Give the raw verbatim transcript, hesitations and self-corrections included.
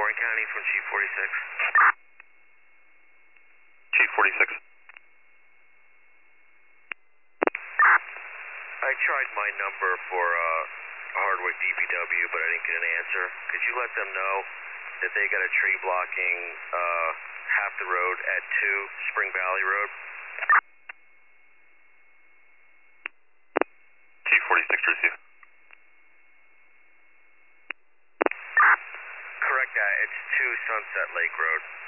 Warren County from Chief forty-six. Chief forty-six. I tried my number for uh, Hardwick D P W, but I didn't get an answer. Could you let them know that they got a tree blocking uh, half the road at two Spring Valley Road? Chief forty-six, receive. Correct that. It's two Sunset Lake Road.